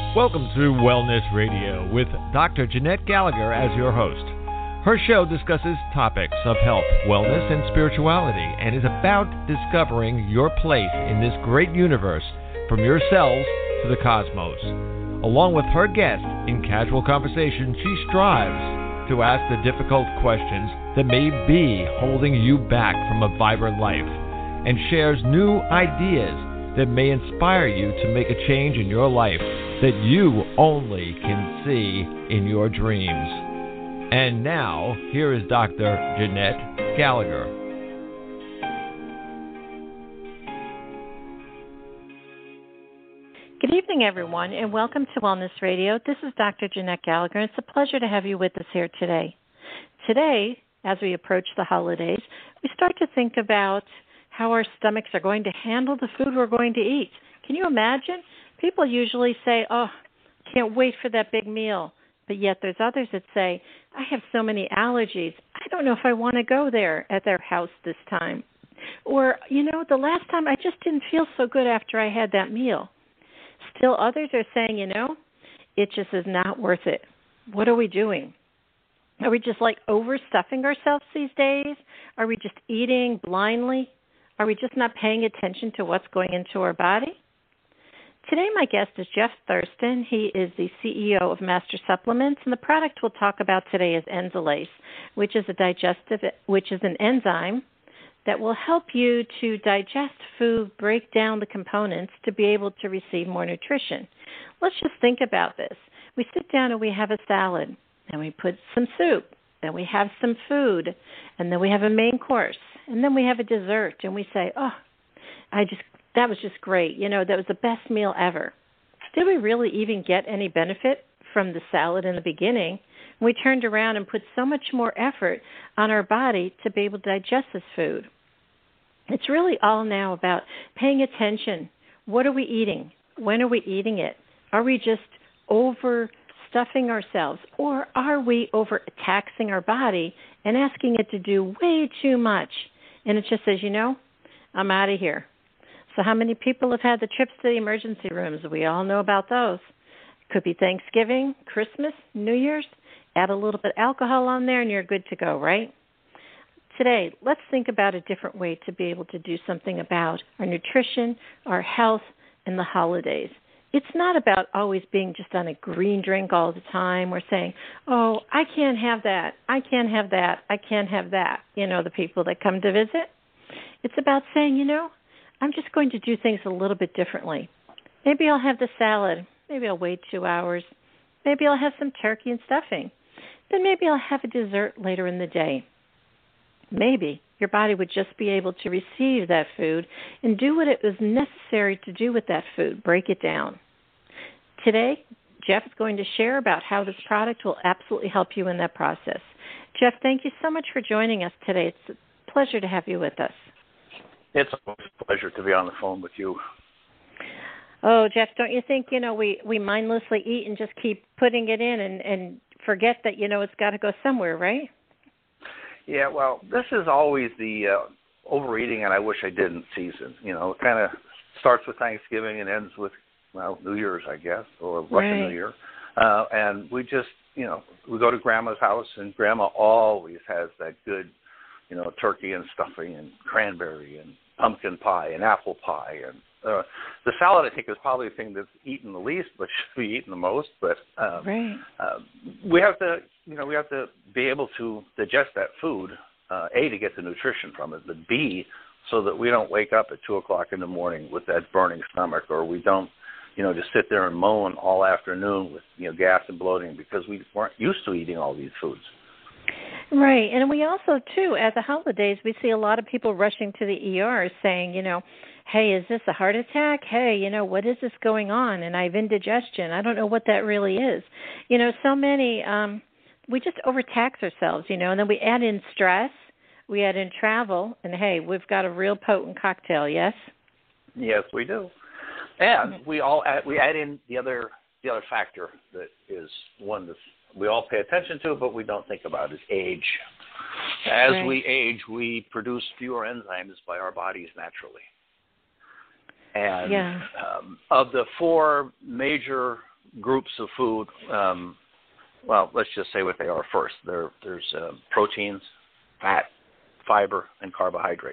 Welcome to Wellness Radio with Dr. Jeanette Gallagher as your host. Her show discusses topics of health, wellness, and spirituality, and is about discovering your place in this great universe, from your cells to the cosmos. Along with her guests, in casual conversation, she strives to ask the difficult questions that may be holding you back from a vibrant life, and shares new ideas that may inspire you to make a change in your life that you only can see in your dreams. And now, here is Dr. Jeanette Gallagher. Good evening, everyone, and welcome to Wellness Radio. This is Dr. Jeanette Gallagher, and it's a pleasure to have you with us here today. Today, as we approach the holidays, we start to think about how our stomachs are going to handle the food we're going to eat. Can you imagine? People usually say, oh, can't wait for that big meal. But yet there's others that say, I have so many allergies. I don't know if I want to go there at their house this time. Or, the last time I just didn't feel so good after I had that meal. Still others are saying, it just is not worth it. What are we doing? Are we just overstuffing ourselves these days? Are we just eating blindly? Are we just not paying attention to what's going into our body? Today my guest is Jeff Thurston. He is the CEO of Master Supplements, and the product we'll talk about today is Enzalase, which is an enzyme that will help you to digest food, break down the components to be able to receive more nutrition. Let's just think about this. We sit down and we have a salad, and we put some soup, then we have some food, and then we have a main course, and then we have a dessert, and we say, that was just great. That was the best meal ever. Did we really even get any benefit from the salad in the beginning? We turned around and put so much more effort on our body to be able to digest this food. It's really all now about paying attention. What are we eating? When are we eating it? Are we just overstuffing ourselves, or are we overtaxing our body and asking it to do way too much? And it just says, I'm out of here. So how many people have had the trips to the emergency rooms? We all know about those. Could be Thanksgiving, Christmas, New Year's. Add a little bit of alcohol on there and you're good to go, right? Today, let's think about a different way to be able to do something about our nutrition, our health, and the holidays. It's not about always being just on a green drink all the time or saying, oh, I can't have that, I can't have that, I can't have that, the people that come to visit. It's about saying, I'm just going to do things a little bit differently. Maybe I'll have the salad. Maybe I'll wait 2 hours. Maybe I'll have some turkey and stuffing. Then maybe I'll have a dessert later in the day. Maybe your body would just be able to receive that food and do what it was necessary to do with that food, break it down. Today, Jeff is going to share about how this product will absolutely help you in that process. Jeff, thank you so much for joining us today. It's a pleasure to have you with us. It's always a pleasure to be on the phone with you. Oh, Jeff, don't you think, we mindlessly eat and just keep putting it in and forget that, it's got to go somewhere, right? Yeah, well, this is always the overeating and I wish I didn't season. It kind of starts with Thanksgiving and ends with, New Year's, I guess, or Russian New Year. And we just, we go to Grandma's house and Grandma always has that good turkey and stuffing and cranberry and pumpkin pie and apple pie. And the salad, I think, is probably the thing that's eaten the least, but should be eaten the most. But we have to, we have to be able to digest that food, A, to get the nutrition from it, but B, so that we don't wake up at 2 o'clock in the morning with that burning stomach, or we don't, just sit there and moan all afternoon with, gas and bloating because we weren't used to eating all these foods. Right. And we also, too, at the holidays, we see a lot of people rushing to the ER saying, hey, is this a heart attack? Hey, what is this going on? And I have indigestion. I don't know what that really is. So many, we just overtax ourselves, and then we add in stress, we add in travel, and, hey, we've got a real potent cocktail, yes? Yes, we do. And we add in the other factor that is one that we all pay attention to, but we don't think about, is age. As we age, we produce fewer enzymes by our bodies naturally. And of the four major groups of food. Well, let's just say what they are first. There's proteins, fat, fiber, and carbohydrates.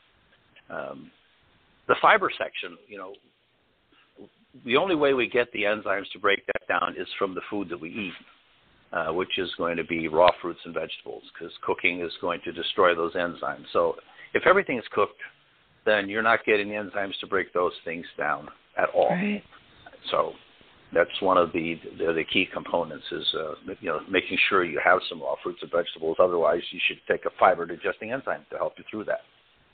The fiber section, the only way we get the enzymes to break that down is from the food that we eat, which is going to be raw fruits and vegetables, because cooking is going to destroy those enzymes. So if everything is cooked, then you're not getting the enzymes to break those things down at all. Right. So that's one of the key components is, making sure you have some raw fruits and vegetables. Otherwise, you should take a fiber-digesting enzyme to help you through that.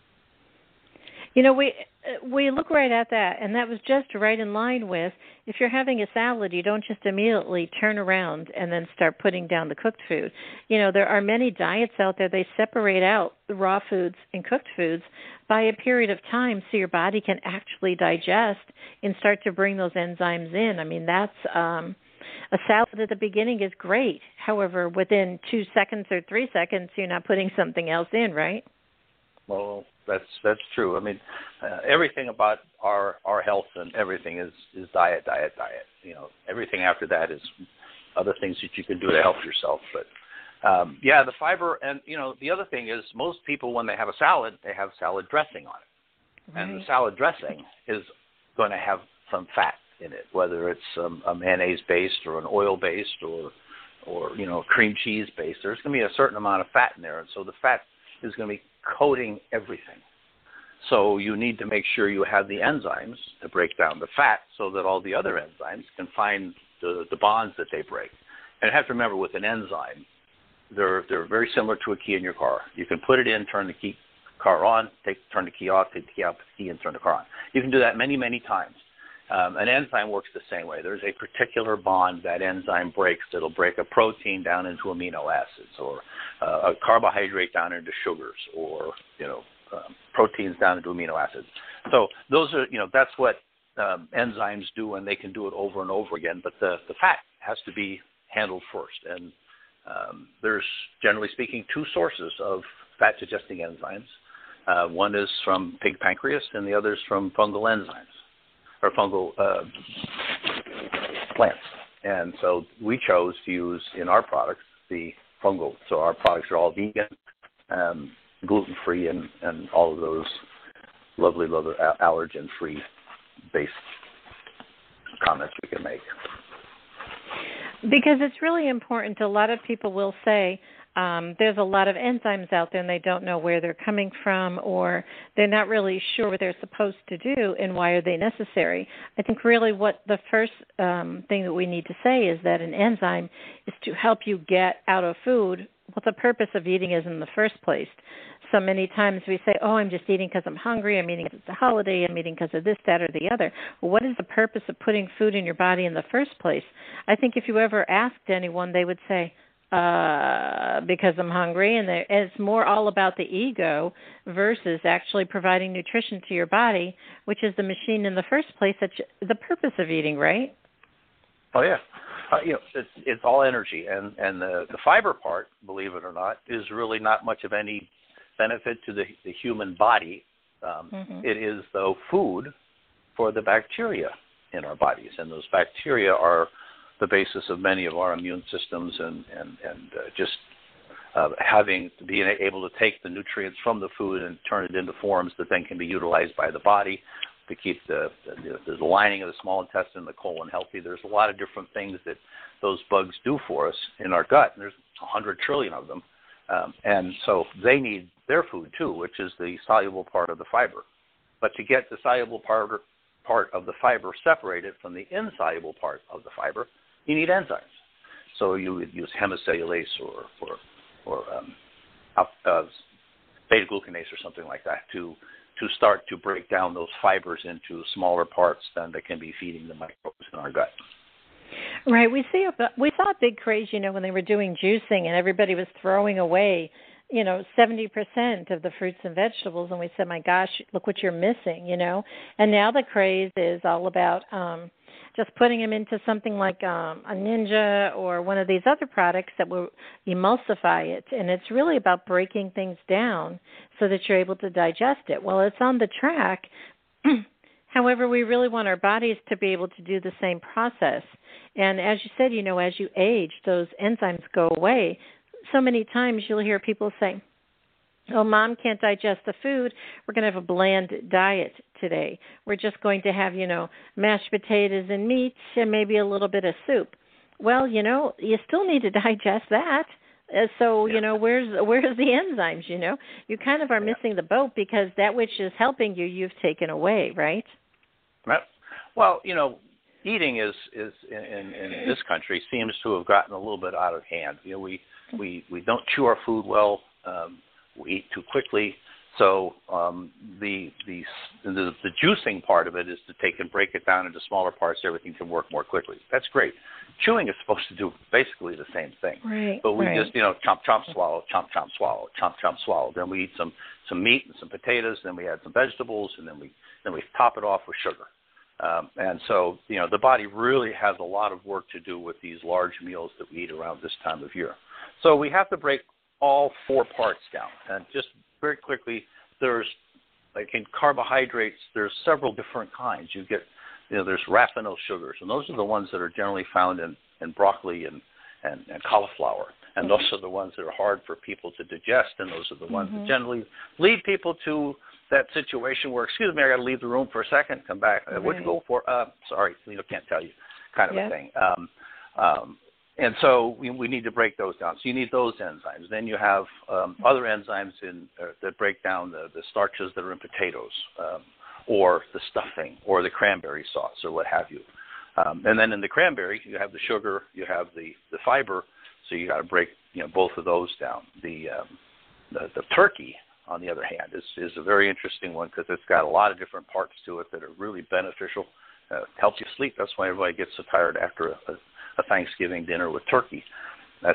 We look right at that, and that was just right in line with, if you're having a salad, you don't just immediately turn around and then start putting down the cooked food. There are many diets out there, they separate out the raw foods and cooked foods by a period of time so your body can actually digest and start to bring those enzymes in. I mean, that's a salad at the beginning is great. However, within 2 seconds or 3 seconds, you're not putting something else in, right? Well, that's true. I mean, everything about our health and everything is diet. Everything after that is other things that you can do to help yourself. But the fiber, and the other thing is, most people, when they have a salad, they have salad dressing on it, right. And the salad dressing is going to have some fat in it, whether it's a mayonnaise based or an oil based or cream cheese based. There's going to be a certain amount of fat in there, and so the fat is going to be coating everything. So you need to make sure you have the enzymes to break down the fat so that all the other enzymes can find the bonds that they break. And you have to remember, with an enzyme, they're very similar to a key in your car. You can put it in, turn the car on, turn the key off, take the key out, put the key in, turn the car on. You can do that many, many times. An enzyme works the same way. There's a particular bond that enzyme breaks that'll break a protein down into amino acids, or a carbohydrate down into sugars, or proteins down into amino acids. So those are that's what enzymes do, and they can do it over and over again. But the fat has to be handled first, and there's, generally speaking, 2 sources of fat-digesting enzymes. One is from pig pancreas, and the other is from fungal enzymes, or fungal plants. And so we chose to use in our products the fungal. So our products are all vegan, gluten-free, and all of those lovely allergen-free based comments we can make. Because it's really important. A lot of people will say, there's a lot of enzymes out there and they don't know where they're coming from, or they're not really sure what they're supposed to do and why are they necessary. I think really what the first thing that we need to say is that an enzyme is to help you get out of food what the purpose of eating is in the first place. So many times we say, I'm just eating because I'm hungry, I'm eating because it's a holiday, I'm eating because of this, that, or the other. Well, what is the purpose of putting food in your body in the first place? I think if you ever asked anyone, they would say, because I'm hungry, and it's more all about the ego versus actually providing nutrition to your body, which is the machine in the first place. That's the purpose of eating, right? Oh yeah, it's all energy, and the fiber part, believe it or not, is really not much of any benefit to the human body. It is, though, food for the bacteria in our bodies, and those bacteria are the basis of many of our immune systems, and being able to take the nutrients from the food and turn it into forms that then can be utilized by the body to keep the lining of the small intestine, the colon healthy. There's a lot of different things that those bugs do for us in our gut, and there's 100 trillion of them. And so they need their food too, which is the soluble part of the fiber. But to get the soluble part of the fiber separated from the insoluble part of the fiber, you need enzymes. So you would use hemicellulase or beta-glucanase or something like that to start to break down those fibers into smaller parts than that can be feeding the microbes in our gut. Right. We saw a big craze, when they were doing juicing and everybody was throwing away, 70% of the fruits and vegetables, and we said, my gosh, look what you're missing, And now the craze is all about just putting them into something like a Ninja or one of these other products that will emulsify it. And it's really about breaking things down so that you're able to digest it. Well, it's on the track However, we really want our bodies to be able to do the same process. And as you said, as you age, those enzymes go away. So many times you'll hear people say, oh, Mom can't digest the food. We're going to have a bland diet today. We're just going to have, mashed potatoes and meat and maybe a little bit of soup. Well, you still need to digest that. So, where's the enzymes, You kind of are missing the boat because that which is helping you, you've taken away, right? Well, eating is in this country seems to have gotten a little bit out of hand. We don't chew our food well. We eat too quickly. So the juicing part of it is to take and break it down into smaller parts so everything can work more quickly. That's great. Chewing is supposed to do basically the same thing. Right, but we just, chomp, chomp, swallow, chomp, chomp, swallow, chomp, chomp, swallow. Then we eat some meat and some potatoes. Then we add some vegetables, and then we top it off with sugar. And so, the body really has a lot of work to do with these large meals that we eat around this time of year. So we have to break all 4 parts down. And just very quickly, there's, like in carbohydrates, there's several different kinds. You get, there's raffinose sugars, and those are the ones that are generally found in broccoli and cauliflower. And those are the ones that are hard for people to digest, and those are the ones that generally lead people to that situation where, excuse me, I got to leave the room for a second, come back. What'd you go for? Sorry, can't tell you, kind of a thing. And so we need to break those down. So you need those enzymes. Then you have other enzymes that break down the starches that are in potatoes, or the stuffing, or the cranberry sauce, or what have you. And then in the cranberry, you have the sugar, you have the fiber. So you got to break both of those down. The turkey, on the other hand, is a very interesting one because it's got a lot of different parts to it that are really beneficial. Helps you sleep. That's why everybody gets so tired after a Thanksgiving dinner with turkey. That's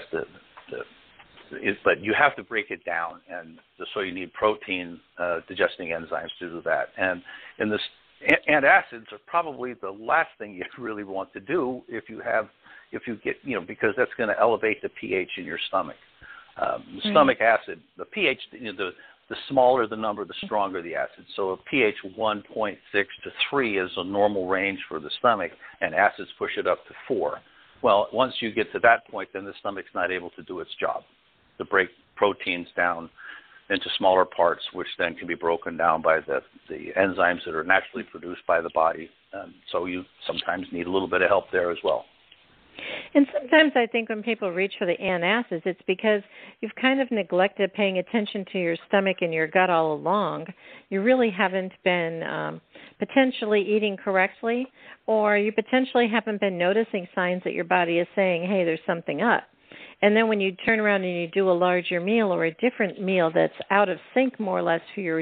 but you have to break it down, and so you need protein digesting enzymes to do that. And antacids are probably the last thing you really want to do if you get because that's going to elevate the pH in your stomach. Stomach acid, the pH, the smaller the number, the stronger the acid. So a pH 1.6 to 3 is a normal range for the stomach, and acids push it up to 4. Well, once you get to that point, then the stomach's not able to do its job, to break proteins down into smaller parts, which then can be broken down by the enzymes that are naturally produced by the body. So you sometimes need a little bit of help there as well. And sometimes I think when people reach for the antacids, it's because you've kind of neglected paying attention to your stomach and your gut all along. You really haven't been potentially eating correctly, or you potentially haven't been noticing signs that your body is saying, hey, there's something up. And then when you turn around and you do a larger meal or a different meal that's out of sync more or less for your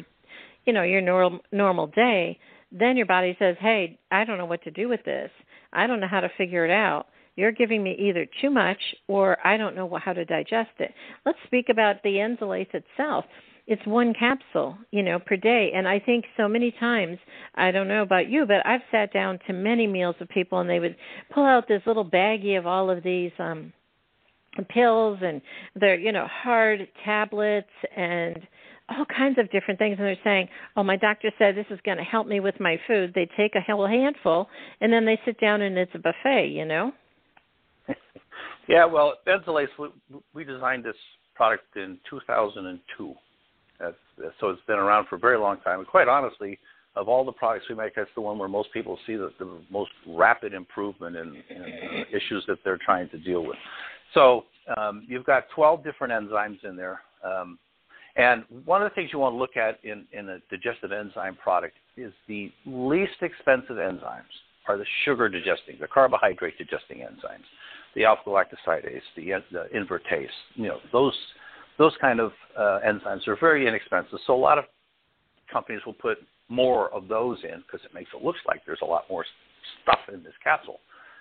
normal day, then your body says, hey, I don't know what to do with this. I don't know how to figure it out. You're giving me either too much or I don't know how to digest it. Let's speak about the Enzalase itself. It's 1 capsule, per day. And I think so many times, I don't know about you, but I've sat down to many meals with people and they would pull out this little baggie of all of these pills and they're, hard tablets and all kinds of different things. And they're saying, oh, my doctor said this is going to help me with my food. They take a whole handful and then they sit down and it's a buffet, Yeah, well, Enzalase, we designed this product in 2002. So it's been around for a very long time. And quite honestly, of all the products we make, that's the one where most people see the most rapid improvement in issues that they're trying to deal with. So you've got 12 different enzymes in there. And one of the things you want to look at in a digestive enzyme product is the least expensive enzymes are the sugar-digesting, the carbohydrate-digesting enzymes, the alpha-galactosidase, the invertase. Those kind of enzymes are very inexpensive. So a lot of companies will put more of those in because it makes it look like there's a lot more stuff in this capsule.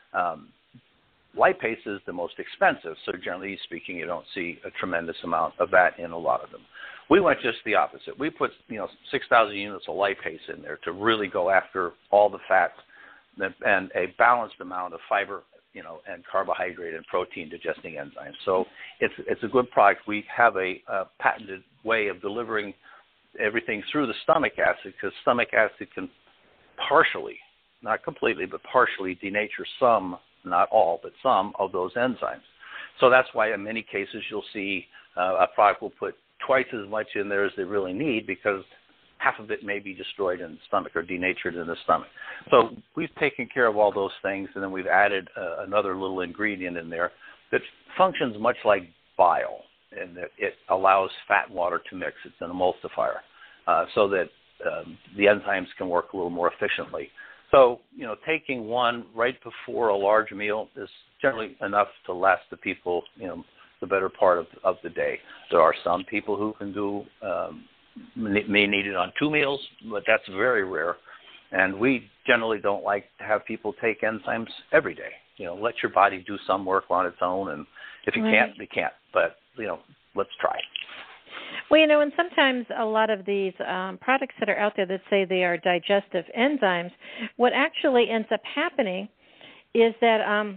Lipase is the most expensive, so generally speaking, you don't see a tremendous amount of that in a lot of them. We went just the opposite. We put 6,000 units of lipase in there to really go after all the fats and a balanced amount of fiber, and carbohydrate and protein digesting enzymes. So it's a good product. We have a patented way of delivering everything through the stomach acid because stomach acid can partially, not completely, but partially denature some, not all, but some of those enzymes. So that's why in many cases you'll see a product will put twice as much in there as they really need, because half of it may be destroyed in the stomach or denatured in the stomach. So we've taken care of all those things, and then we've added another little ingredient in there that functions much like bile, in that it allows fat and water to mix. It's an emulsifier, so that the enzymes can work a little more efficiently. So, taking one right before a large meal is generally enough to last the people, the better part of the day. There are some people who can do may need it on 2 meals, but that's very rare. And we generally don't like to have people take enzymes every day. Let your body do some work on its own, and if you can't, you can't. But, let's try. Well, and sometimes a lot of these products that are out there that say they are digestive enzymes, what actually ends up happening is that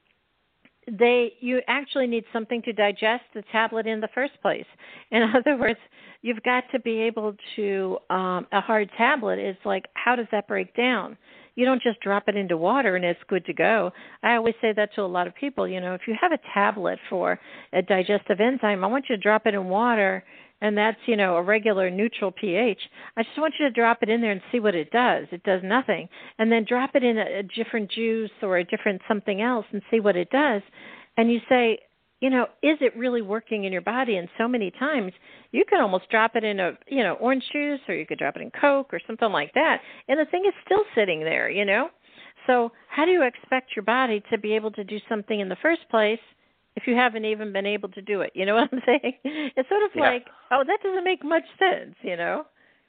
you actually need something to digest the tablet in the first place. In other words, you've got to be able to, a hard tablet is like, how does that break down? You don't just drop it into water and it's good to go. I always say that to a lot of people. If you have a tablet for a digestive enzyme, I want you to drop it in water, and that's, a regular neutral pH. I just want you to drop it in there and see what it does. It does nothing. And then drop it in a different juice or a different something else and see what it does. And you say, is it really working in your body? And so many times you can almost drop it in orange juice, or you could drop it in Coke or something like that, and the thing is still sitting there, So how do you expect your body to be able to do something in the first place if you haven't even been able to do it? You know what I'm saying? It's sort of like, that doesn't make much sense, Yeah.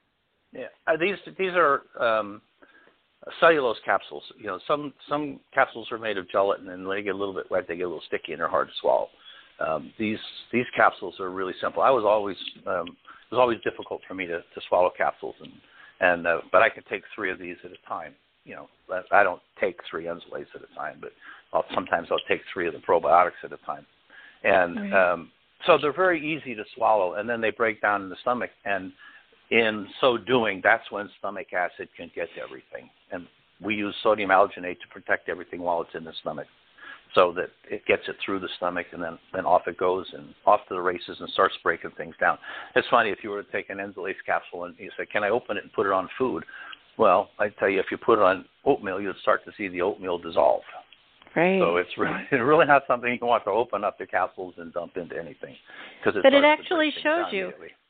These are cellulose capsules. Some capsules are made of gelatin, and when they get a little bit wet, they get a little sticky and they're hard to swallow. These capsules are really simple. It was always difficult for me to swallow capsules, but I could take 3 of these at a time. I don't take 3 Enzolates at a time, but sometimes I'll take 3 of the probiotics at a time. And so they're very easy to swallow, and then they break down in the stomach. And in so doing, that's when stomach acid can get to everything. And we use sodium alginate to protect everything while it's in the stomach, so that it gets it through the stomach, and then off it goes and off to the races and starts breaking things down. It's funny, if you were to take an Enzolase capsule and you say, can I open it and put it on food? Well, I tell you, if you put it on oatmeal, you'd start to see the oatmeal dissolve. Right. So it's really not something you can want to open up the capsules and dump into anything. But it actually shows you.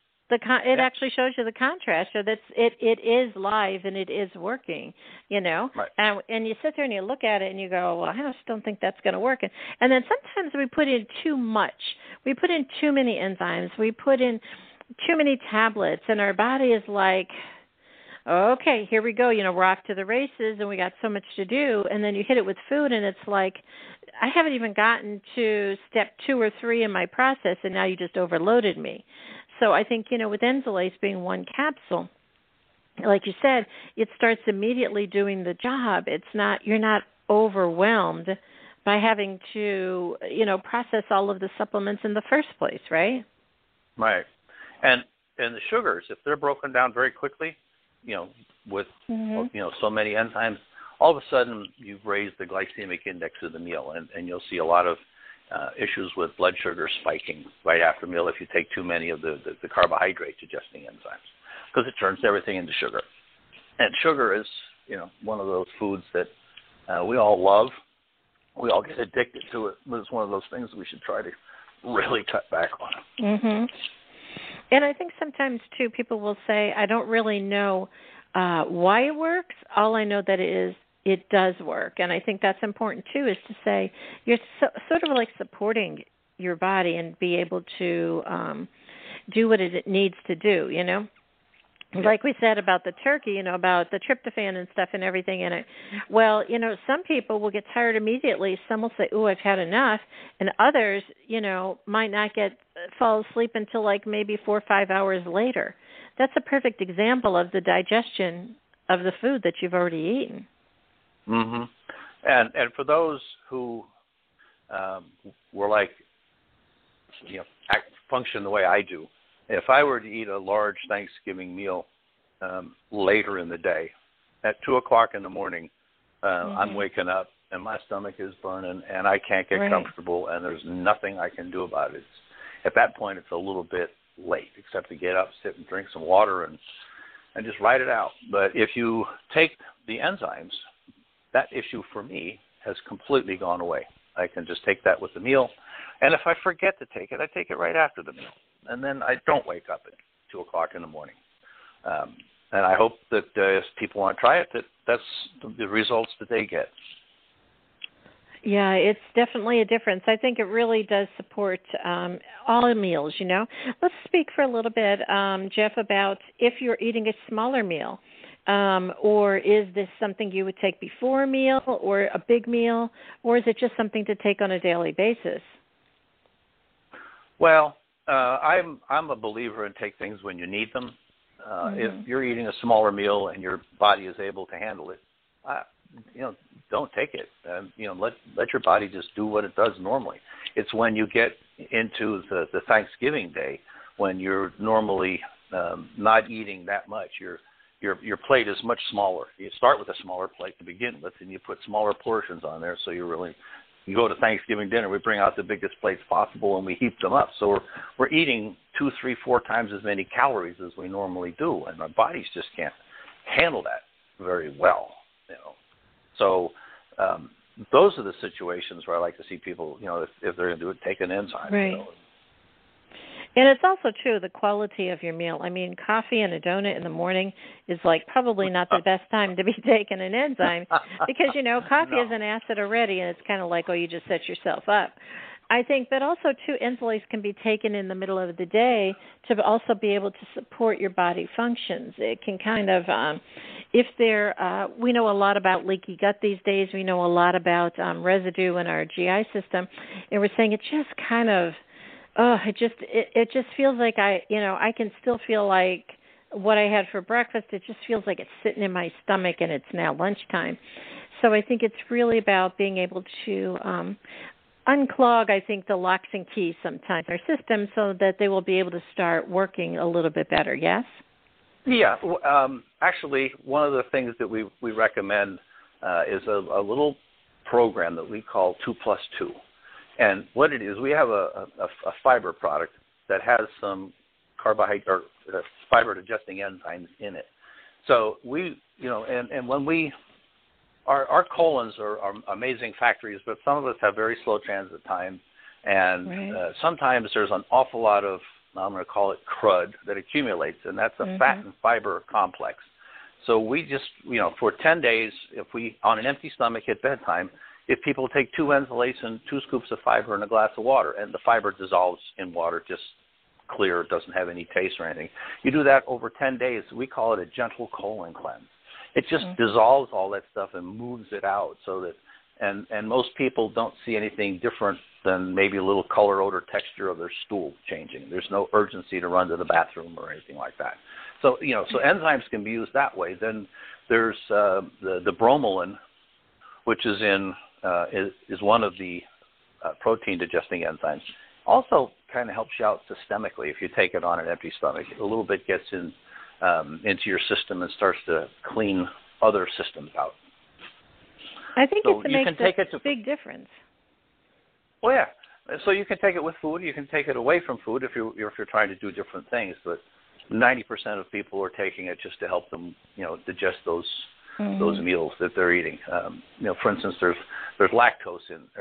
It actually shows you the contrast, so that it is live and it is working, Right. And you sit there and you look at it and you go, well, I just don't think that's going to work. And then sometimes we put in too much. We put in too many enzymes. We put in too many tablets, and our body is like, okay, here we go. We're off to the races, and we got so much to do. And then you hit it with food, and it's like, I haven't even gotten to step 2 or 3 in my process, and now you just overloaded me. So I think, with Enzolase being 1 capsule, like you said, it starts immediately doing the job. You're not overwhelmed by having to, process all of the supplements in the first place, right? Right. And the sugars, if they're broken down very quickly, with so many enzymes, all of a sudden you've raised the glycemic index of the meal, and you'll see a lot of issues with blood sugar spiking right after meal if you take too many of the carbohydrate digesting enzymes, because it turns everything into sugar. And sugar is, one of those foods that we all love. We all get addicted to it, but it's one of those things we should try to really cut back on. Mm-hmm. And I think sometimes, too, people will say, I don't really know why it works. All I know that it does work. And I think that's important, too, is to say you're sort of like supporting your body and be able to do what it needs to do, Like we said about the turkey, about the tryptophan and stuff and everything in it. Well, some people will get tired immediately. Some will say, "Ooh, I've had enough," and others, might not fall asleep until like maybe 4 or 5 hours later. That's a perfect example of the digestion of the food that you've already eaten. Mm-hmm. And for those who were like, function the way I do. If I were to eat a large Thanksgiving meal later in the day, at 2 o'clock in the morning, I'm waking up and my stomach is burning and I can't get comfortable and there's nothing I can do about it. At that point, it's a little bit late, except to get up, sit and drink some water and just ride it out. But if you take the enzymes, that issue for me has completely gone away. I can just take that with the meal. And if I forget to take it, I take it right after the meal. And then I don't wake up at 2 o'clock in the morning. And I hope that if people want to try it, that's the results that they get. Yeah, it's definitely a difference. I think it really does support all meals, Let's speak for a little bit, Jeff, about if you're eating a smaller meal, or is this something you would take before a meal or a big meal, or is it just something to take on a daily basis? Well, I'm a believer in take things when you need them. If you're eating a smaller meal and your body is able to handle it, don't take it. Let your body just do what it does normally. It's when you get into the Thanksgiving day when you're normally not eating that much. Your plate is much smaller. You start with a smaller plate to begin with, and you put smaller portions on there. So you go to Thanksgiving dinner, we bring out the biggest plates possible and we heap them up. So we're eating 2, 3, 4 times as many calories as we normally do, and our bodies just can't handle that very well. So those are the situations where I like to see people, if they're going to do it, take an enzyme. Right. And it's also, too, the quality of your meal. I mean, coffee and a donut in the morning is probably not the best time to be taking an enzyme because, coffee is an acid already, and it's kind of like, you just set yourself up. I think that also, too, Enzalase can be taken in the middle of the day to also be able to support your body functions. It can kind of, we know a lot about leaky gut these days. We know a lot about residue in our GI system, and we're saying it just kind of, it just feels like I can still feel like what I had for breakfast. It just feels like it's sitting in my stomach and it's now lunchtime. So I think it's really about being able to unclog, I think, the locks and keys sometimes in our system so that they will be able to start working a little bit better, yes? Yeah. Actually, one of the things that we recommend is a little program that we call 2+2. And what it is, we have a fiber product that has some carbohydrate or fiber-digesting enzymes in it. So and when our colons are amazing factories, but some of us have very slow transit time, and sometimes there's an awful lot of, I'm going to call it crud, that accumulates, and that's a fat and fiber complex. So we just, for 10 days, if we, on an empty stomach at bedtime, if people take 2 Enzalase and 2 scoops of fiber in a glass of water, and the fiber dissolves in water, just clear, it doesn't have any taste or anything. You do that over 10 days. We call it a gentle colon cleanse. It just dissolves all that stuff and moves it out so that, and most people don't see anything different than maybe a little color, odor, texture of their stool changing. There's no urgency to run to the bathroom or anything like that. So, so enzymes can be used that way. Then there's the bromelain, which is is one of the protein digesting enzymes. Also kind of helps you out systemically if you take it on an empty stomach. A little bit gets into your system and starts to clean other systems out. I think it makes a big difference. Well, yeah. So you can take it with food. You can take it away from food if you're trying to do different things. But 90% of people are taking it just to help them, digest those meals that they're eating. For instance, there's lactase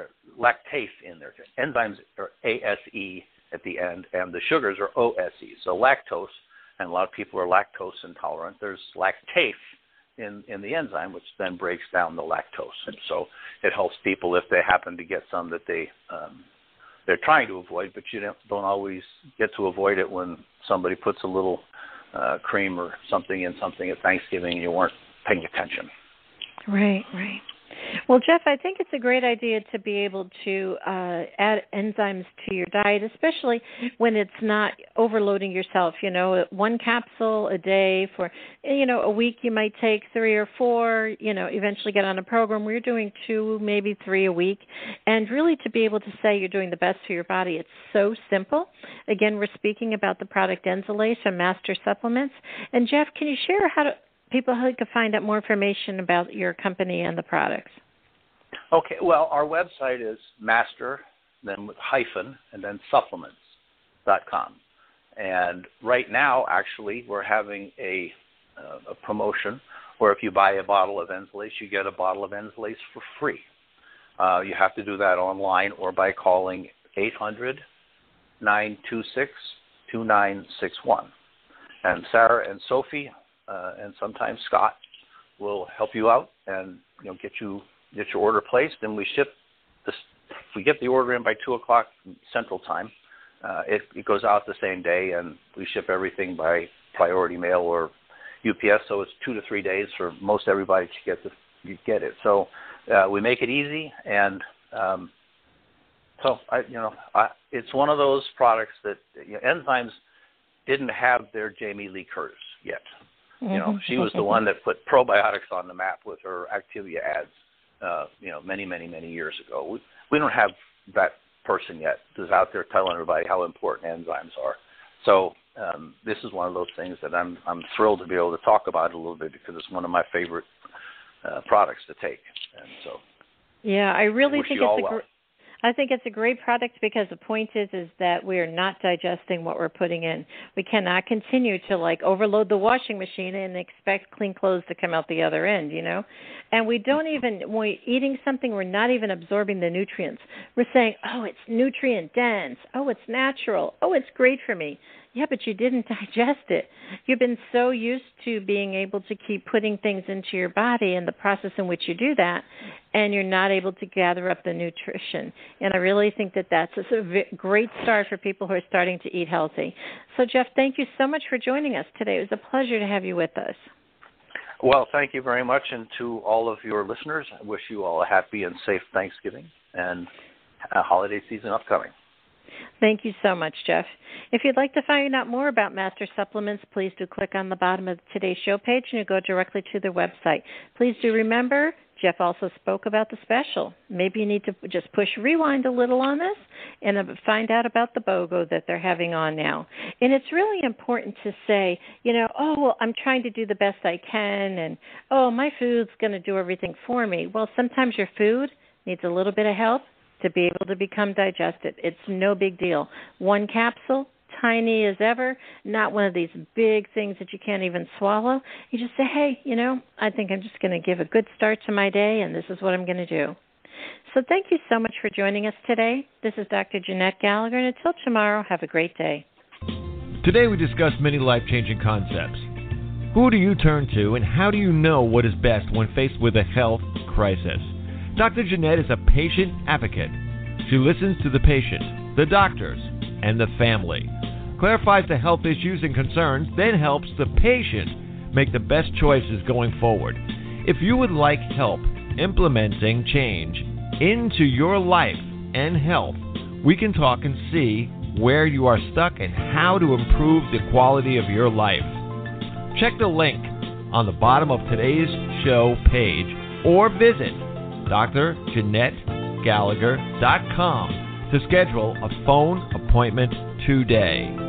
in there. Enzymes are ASE at the end, and the sugars are OSE. So lactose, and a lot of people are lactose intolerant. There's lactase in the enzyme, which then breaks down the lactose. And so it helps people if they happen to get some that they're trying to avoid, but you don't always get to avoid it when somebody puts a little cream or something in something at Thanksgiving and you weren't paying attention. Right. Well, Jeff, I think it's a great idea to be able to add enzymes to your diet, especially when it's not overloading yourself. 1 capsule a day for, a week you might take 3 or 4, eventually get on a program where you're doing 2, maybe 3 a week. And really to be able to say you're doing the best for your body, it's so simple. Again, we're speaking about the product Enzalase from Master Supplements. And Jeff, can you share how people who could find out more information about your company and the products? Okay, well, our website is master, then with hyphen, and then supplements.com. And right now, actually, we're having a promotion where if you buy a bottle of Enzalase, you get a bottle of Enzalase for free. You have to do that online or by calling 800-926-2961. And Sarah and Sophie and sometimes Scott will help you out and get your order placed, and we ship this. If we get the order in by 2:00 Central Time, it goes out the same day, and we ship everything by priority mail or UPS. So it's 2 to 3 days for most everybody to get it. So we make it easy, and it's one of those products that Enzymes didn't have their Jamie Lee Curtis yet. She was the one that put probiotics on the map with her Activia ads. Many, many, many years ago. We don't have that person yet who's out there telling everybody how important enzymes are. So this is one of those things that I'm thrilled to be able to talk about a little bit because it's one of my favorite products to take. And so, yeah, I really think I think it's a great product because the point is that we are not digesting what we're putting in. We cannot continue to overload the washing machine and expect clean clothes to come out the other end, And we don't even, when we're eating something, we're not even absorbing the nutrients. We're saying, oh, it's nutrient dense. Oh, it's natural. Oh, it's great for me. Yeah, but you didn't digest it. You've been so used to being able to keep putting things into your body and the process in which you do that, and you're not able to gather up the nutrition. And I really think that that's a great start for people who are starting to eat healthy. So, Jeff, thank you so much for joining us today. It was a pleasure to have you with us. Well, thank you very much, and to all of your listeners, I wish you all a happy and safe Thanksgiving and a holiday season upcoming. Thank you so much, Jeff. If you'd like to find out more about Master Supplements, please do click on the bottom of today's show page and you go directly to their website. Please do remember, Jeff also spoke about the special. Maybe you need to just push rewind a little on this and find out about the BOGO that they're having on now. And it's really important to say, I'm trying to do the best I can, and, my food's going to do everything for me. Well, sometimes your food needs a little bit of help to be able to become digested. It's no big deal. One capsule, tiny as ever, not one of these big things that you can't even swallow. You just say, hey, I think I'm just going to give a good start to my day, and this is what I'm going to do. So thank you so much for joining us today. This is Dr. Jeanette Gallagher, and until tomorrow, have a great day. Today we discussed many life-changing concepts. Who do you turn to, and how do you know what is best when faced with a health crisis? Dr. Jeanette is a patient advocate. She listens to the patient, the doctors, and the family, clarifies the health issues and concerns, then helps the patient make the best choices going forward. If you would like help implementing change into your life and health, we can talk and see where you are stuck and how to improve the quality of your life. Check the link on the bottom of today's show page or visit drjeanettegallagher.com to schedule a phone appointment today.